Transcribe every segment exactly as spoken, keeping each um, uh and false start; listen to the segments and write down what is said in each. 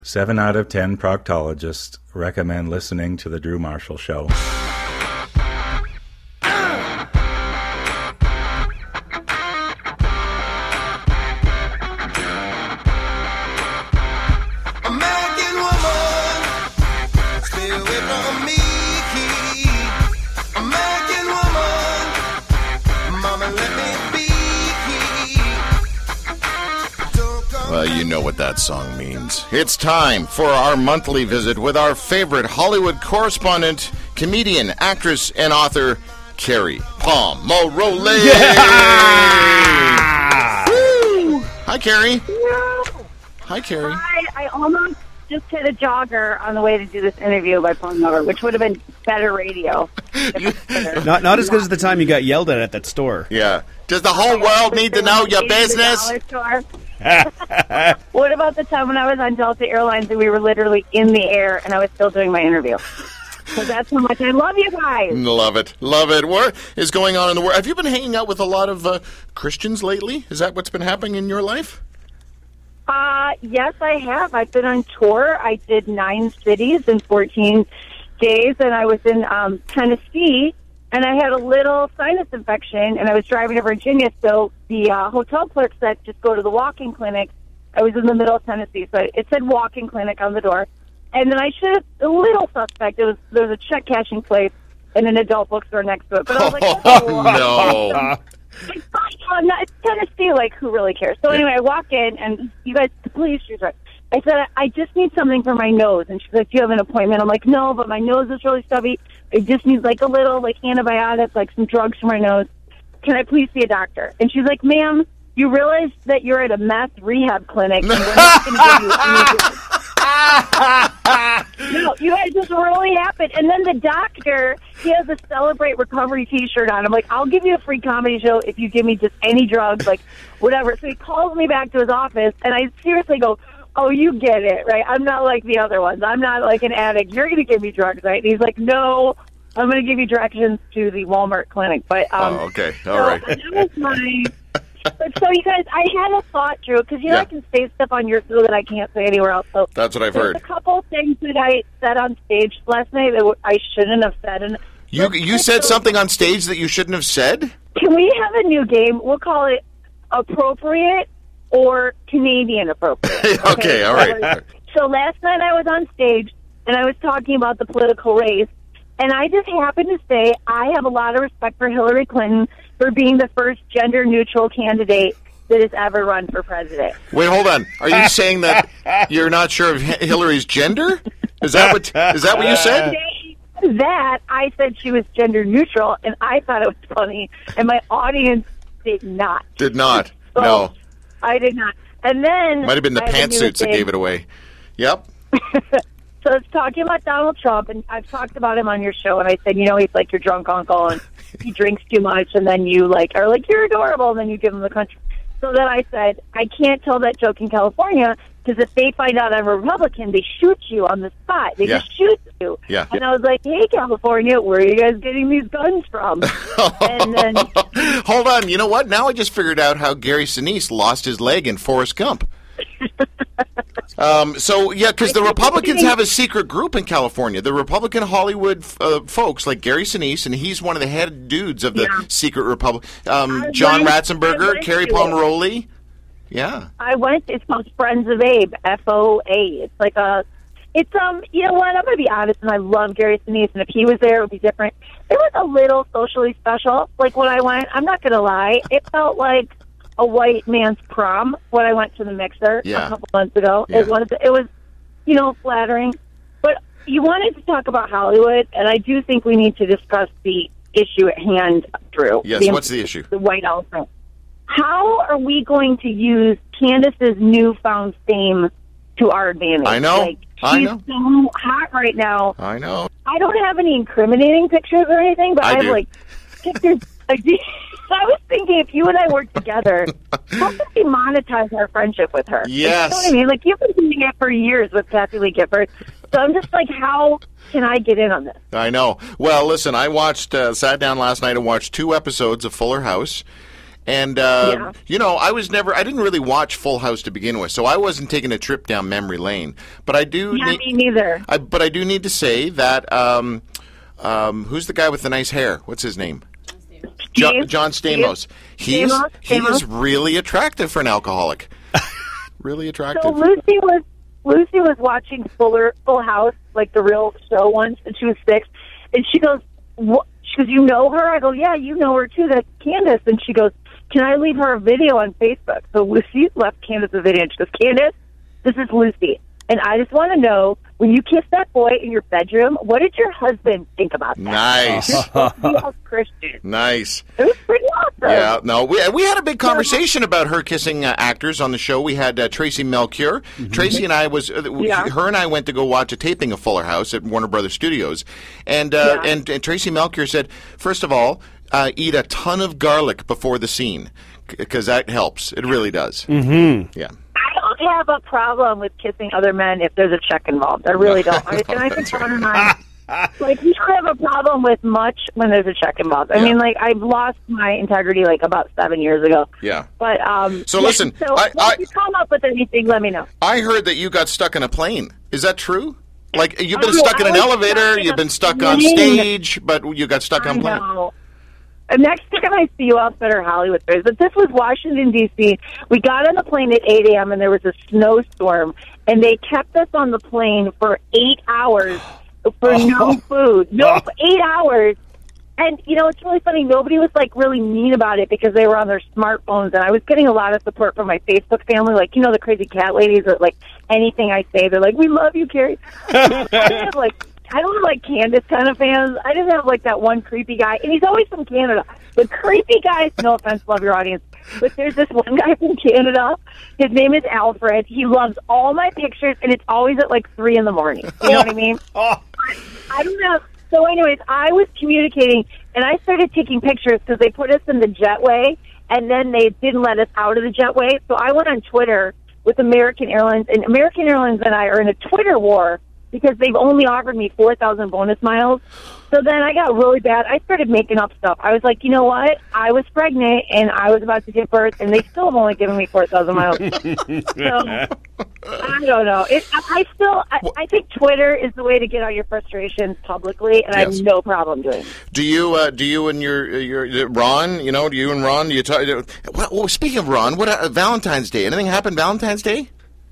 Seven out of ten proctologists recommend listening to The Drew Marshall Show. Well, you know what that song means. It's time for our monthly visit with our favorite Hollywood correspondent, comedian, actress, and author, Carrie Pomerole. Yeah! Woo! Hi, Carrie. No. Hi, Carrie. Hi, I almost just hit a jogger on the way to do this interview by pulling over, which would have been better radio. Not not as good as the time you got yelled at at that store. Yeah. Does the whole world need to know your business? What about the time when I was on Delta Airlines and we were literally in the air and I was still doing my interview? Because that's how much I love you guys. Love it. Love it. What is going on in the world? Have you been hanging out with a lot of uh, Christians lately? Is that what's been happening in your life? Uh, yes, I have. I've been on tour. I did nine cities in fourteen days, and I was in um, Tennessee, and I had a little sinus infection, and I was driving to Virginia, so the uh, hotel clerk said, just go to the walk-in clinic. I was in the middle of Tennessee, so it said walk-in clinic on the door. And then I should have, a little suspect, it was, there was a check-cashing place and an adult bookstore next to it. But I was like, oh, no. It's, fine, it's Tennessee, like, who really cares? So anyway, I walk in, and you guys, please, she's right. I said, I just need something for my nose. And she's like, do you have an appointment? I'm like, no, but my nose is really stubby. I just need, like, a little, like, antibiotics, like, some drugs for my nose. Can I please see a doctor? And she's like, ma'am, you realize that you're at a meth rehab clinic, and we're not going to give you anything. No, you guys, this really happened. And then the doctor, he has a Celebrate Recovery T-shirt on. I'm like, I'll give you a free comedy show if you give me just any drugs, like, whatever. So he calls me back to his office, and I seriously go, oh, you get it, right? I'm not like the other ones. I'm not like an addict. You're going to give me drugs, right? And he's like, no, I'm going to give you directions to the Walmart clinic. But um, oh, okay. All so right. That was my... But so, you guys, I had a thought, Drew, because you know Yeah. I can say stuff on your show that I can't say anywhere else. So That's what I've there's heard. a couple of things that I said on stage last night that I shouldn't have said. And You you said something on stage that you shouldn't have said? Can we have a new game? We'll call it appropriate or Canadian appropriate. Okay, all right. So last night I was on stage, and I was talking about the political race, and I just happened to say I have a lot of respect for Hillary Clinton for being the first gender-neutral candidate that has ever run for president. Wait, hold on. Are you saying that you're not sure of H- Hillary's gender? Is that what is that what you said? That I said she was gender-neutral, and I thought it was funny, and my audience did not. Did not. So, No. I did not. And then... Might have been the I have a new pantsuits that thing. gave it away. Yep. So it's talking about Donald Trump, and I've talked about him on your show, and I said, you know, he's like your drunk uncle, and he drinks too much, and then you like are like, you're adorable, and then you give him the country. So then I said, I can't tell that joke in California, because if they find out I'm a Republican, they shoot you on the spot. They Yeah. just shoot you. Yeah. And I was like, hey, California, where are you guys getting these guns from? And then... Hold on. You know what? Now I just figured out how Gary Sinise lost his leg in Forrest Gump. Um, so, yeah, because the Republicans have a secret group in California. The Republican Hollywood uh, folks like Gary Sinise, and he's one of the head dudes of the Yeah. secret Republic. Um, I John went- I Ratzenberger, went Carrie to it. Pomerole. Yeah. I went. It's called Friends of Abe, F O A. It's like a. It's um. You know what? I'm gonna be honest, and I love Gary Sinise, and if he was there, it would be different. It was a little socially special. Like when I went, I'm not gonna lie, it felt like a white man's prom when I went to the Mixer Yeah. a couple months ago. Yeah. It was. It was, you know, flattering. But you wanted to talk about Hollywood, and I do think we need to discuss the issue at hand, Drew. Yes, The- what's the issue? The white elephant. How are we going to use Candace's newfound fame to our advantage? I know. Like, I she's know. so hot right now. I know. I don't have any incriminating pictures or anything, but I I, have do. like pictures. I was thinking if you and I worked together, how could we monetize our friendship with her? Yes. You know what I mean? Like, you've been doing it for years with Kathy Lee Gifford. So I'm just like, how can I get in on this? I know. Well, listen, I watched, uh, sat down last night and watched two episodes of Fuller House. And, uh, Yeah. you know, I was never, I didn't really watch Full House to begin with, so I wasn't taking a trip down memory lane. But I do Yeah, need, me neither. I, but I do need to say that, um, um, who's the guy with the nice hair? What's his name? Jo- Steve? John Stamos. He's, Stamos? he Stamos? is really attractive for an alcoholic. Really attractive. So Lucy was Lucy was watching Fuller Full House, like the real show once, and she was six, and she goes, "What?" She goes, "You know her?" I go, "Yeah, you know her too. That's Candace." And she goes, "Can I leave her a video on Facebook?" So Lucy left Candace a video, and she goes, "Candace, this is Lucy, and I just want to know, when you kissed that boy in your bedroom, what did your husband think about that?" Nice. You're supposed to be all Christian. Nice. It was pretty awesome. Yeah, no, we we had a big conversation about her kissing uh, actors on the show. We had uh, Tracy Melchior. Tracy and I was, uh, w- Yeah. her and I went to go watch a taping of Fuller House at Warner Brothers Studios, and uh, Yeah. and, and Tracy Melchior said, first of all, uh, eat a ton of garlic before the scene because that helps. It really does. Mm-hmm. Yeah. I don't have a problem with kissing other men if there's a check involved. I really don't. I, and I think That's right. Ron and I, like, we don't have a problem with much when there's a check involved. I Yeah. mean, like, I've lost my integrity, like, about seven years ago. Yeah. But, um... So yeah, listen, so I- if I- you come up with anything, let me know. I heard that you got stuck in a plane. Is that true? Like you've been Oh, stuck in I an was elevator, stuck in you've a been stuck on plane. stage, but you got stuck on I plane. know. And next time I see you, I'll better Hollywood Bears. But this was Washington, D C We got on the plane at eight a.m., and there was a snowstorm, and they kept us on the plane for eight hours for no food. No, for eight hours. And, you know, it's really funny. Nobody was, like, really mean about it because they were on their smartphones, and I was getting a lot of support from my Facebook family. Like, you know, the crazy cat ladies that, like, anything I say, they're like, "We love you, Carrie." I didn't have, like... I don't have, like, Candace kind of fans. I just have, like, that one creepy guy. And he's always from Canada. The creepy guys, no offense, love your audience. But there's this one guy from Canada. His name is Alfred. He loves all my pictures, and it's always at, like, three in the morning. You know what I mean? I don't know. So, anyways, I was communicating, and I started taking pictures because they put us in the jetway, and then they didn't let us out of the jetway. So I went on Twitter with American Airlines, and American Airlines and I are in a Twitter war because they've only offered me four thousand bonus miles. So then I got really bad. I started making up stuff. I was like, you know what? I was pregnant, and I was about to give birth, and they still have only given me four thousand miles. So I don't know. It, I, I still, I, I think Twitter is the way to get out your frustrations publicly, and I Yes. have no problem doing it. Do you, uh, do you and your, your Ron, you know, do you and Ron, do you talk, well, well, speaking of Ron, what, uh, Valentine's Day, anything happened Valentine's Day?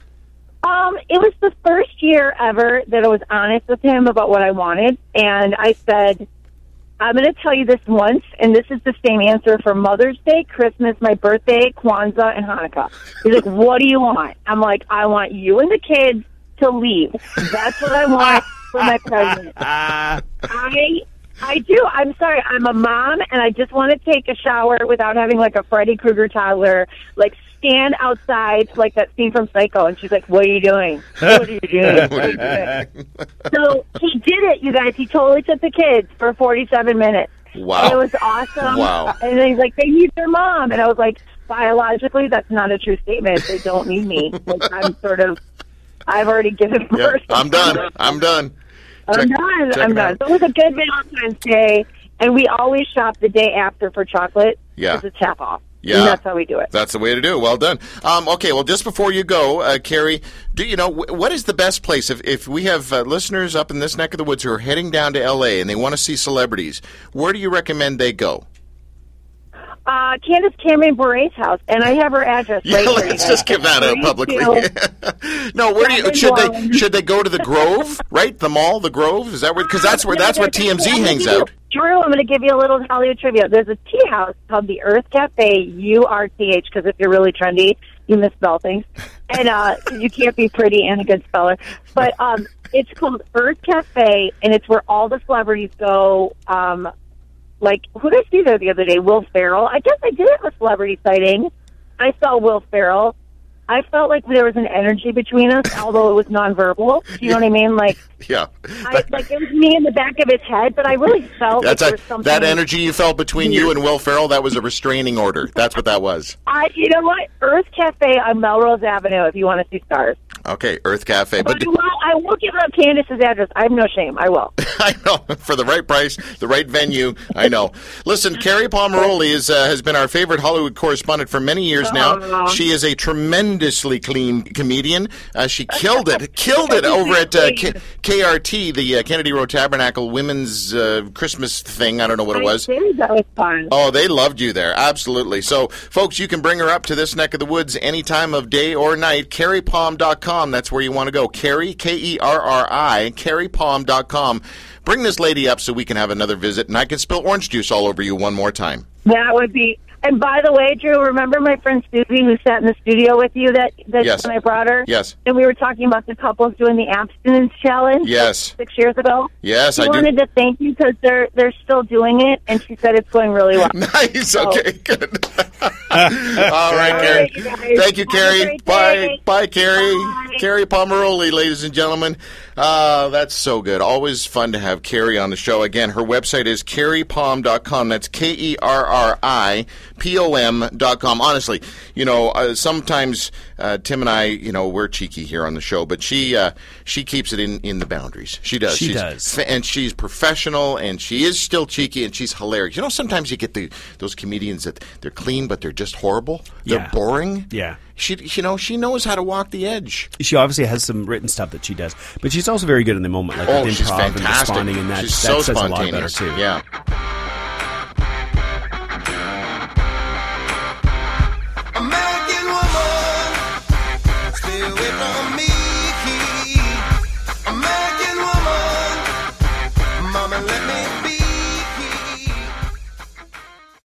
Um, it was the first year ever that I was honest with him about what I wanted, and I said, I'm going to tell you this once, and this is the same answer for Mother's Day, Christmas, my birthday, Kwanzaa, and Hanukkah. He's like, what do you want? I'm like, I want you and the kids to leave. That's what I want for my present. I I do. I'm sorry. I'm a mom, and I just want to take a shower without having, like, a Freddy Krueger toddler, like, stand outside, like that scene from Psycho, and she's like, what are you doing? What are you doing? What are you doing? So he did it, you guys. He totally took the kids for forty-seven minutes. Wow. And it was awesome. Wow. And then he's like, they need their mom. And I was like, biologically, that's not a true statement. They don't need me. Like, I'm sort of, I've already given Yeah, birth. I'm done. I'm done. I'm Check- done. check I'm it done. out. So it was a good Valentine's Day, and we always shop the day after for chocolate. Yeah. It's a tap off. Yeah. And that's how we do it. That's the way to do it. Well done. Um, okay, well, just before you go, uh, Carrie, do you know wh- what is the best place if if we have uh, listeners up in this neck of the woods who are heading down to L A and they want to see celebrities? Where do you recommend they go? Uh, Candace Cameron Bure's house, and I have her address Yeah, right here. let's just give that out publicly. no, where do you should they should they go to the Grove? Right, the mall, the Grove. Is that where? Because that's where that's where T M Z hangs out. Drew, I'm going to give you a little Hollywood trivia. There's a tea house called the Earth Cafe, U R T H, because if you're really trendy, you misspell things. And uh, you can't be pretty and a good speller. But um, it's called Earth Cafe, and it's where all the celebrities go. Um, like, who did I see there the other day? Will Ferrell. I guess I did have a celebrity sighting. I saw Will Ferrell. I felt like there was an energy between us, although it was nonverbal. Do you know what I mean? Like, Yeah, I, like it was me in the back of his head, but I really felt that's like a, there was something. that energy you felt between you and Will Ferrell. That was a restraining order. That's what that was. I, you know what? Earth Cafe on Melrose Avenue. If you want to see stars. Okay, Earth Cafe. But But I will, I will give up Candace's address. I have no shame. I will. I know. For the right price, the right venue. I know. Listen, Carrie Pomeroli is, uh, has been our favorite Hollywood correspondent for many years now. Oh. She is a tremendously clean comedian. Uh, she killed it. Killed it over at uh, K- KRT, the uh, Kennedy Road Tabernacle Women's uh, Christmas thing. I don't know what it was. I think that was fun. Oh, they loved you there. Absolutely. So, folks, you can bring her up to this neck of the woods any time of day or night. Carrie Palm dot com. That's where you want to go. Carrie, K E R R I, Carrie Palm dot com. Bring this lady up so we can have another visit, and I can spill orange juice all over you one more time. That would be... And by the way, Drew, remember my friend Susie who sat in the studio with you that, that Yes. when I brought her? Yes. And we were talking about the couples doing the abstinence challenge Yes. six years ago. Yes, she I do. wanted to thank you because they're, they're still doing it, and she said it's going really well. Nice. So- Okay, good. All right, All Carrie. right, you guys. Thank you, Have a Carrie. great Bye. day. Bye, Carrie. Bye. Carrie Pomeroli, ladies and gentlemen. Uh, that's so good. Always fun to have Carrie on the show. Again, her website is Carrie Palm dot com. That's K E R R I P O M dot com. Honestly, you know, uh, sometimes uh, Tim and I, you know, we're cheeky here on the show, but she uh, she keeps it in, in the boundaries. She does. She she's, does. fa- and she's professional, and she is still cheeky, and she's hilarious. You know, sometimes you get the those comedians that they're clean, but they're just horrible. They're Yeah. boring. Yeah. She, you know, she knows how to walk the edge. She obviously has some written stuff that she does, but she's also very good in the moment, like Oh, with she's improv and fantastic. responding, and that, she's that so says a lot better spontaneous. too. Yeah. American woman, stay away from me.